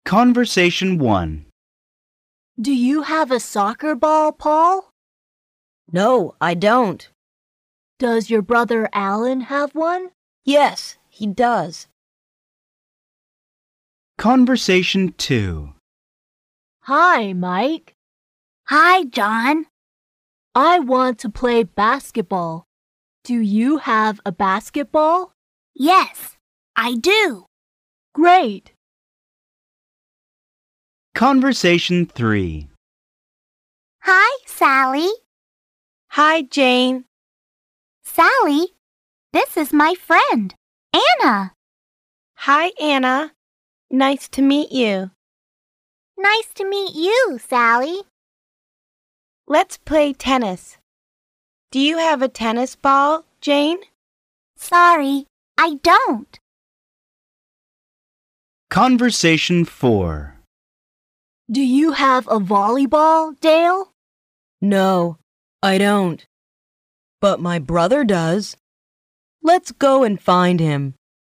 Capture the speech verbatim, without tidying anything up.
Conversation one. Do you have a soccer ball, Paul? No, I don't. Does your brother Alan have one? Yes, he does. Conversation two. Hi, Mike. Hi, John. I want to play basketball. Do you have a basketball? Yes, I do. Great. Conversation three. Hi, Sally. Hi, Jane. Sally, this is my friend, Anna. Hi, Anna. Nice to meet you. Nice to meet you, Sally. Let's play tennis. Do you have a tennis ball, Jane? Sorry, I don't. Conversation four. Do you have a volleyball, Dale? No, I don't. But my brother does. Let's go and find him.